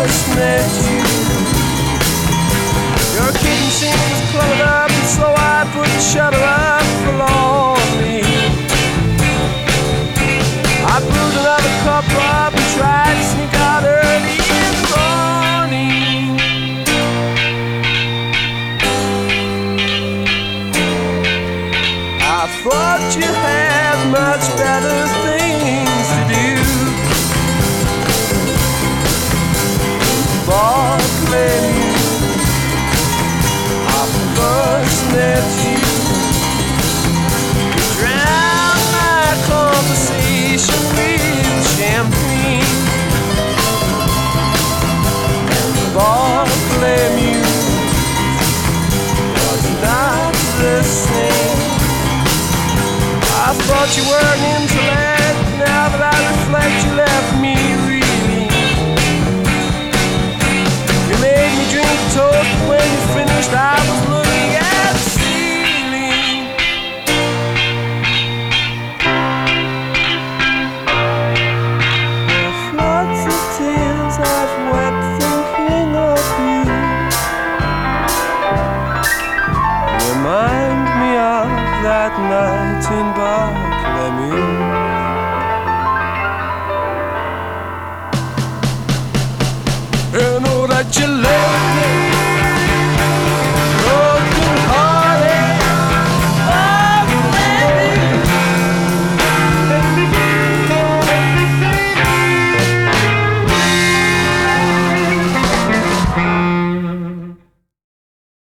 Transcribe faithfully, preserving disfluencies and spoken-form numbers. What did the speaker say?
first met you. Your kitchen sink was cluttered up, and so I put the shutter up for lonely. I brewed another cup up and tried to sneak out early in the morning. I thought you had much better things to do. Barclay, I first met you. You drowned my conversation with champagne. And Barclay was not the same. I thought you were an intellect. Now that I reflect, you left me reeling. You made me drink toast, but when you finished, I was looking at the ceiling. There are floods of tears I've wept thinking of you. Remind me of that night in Bartholomew. You know that you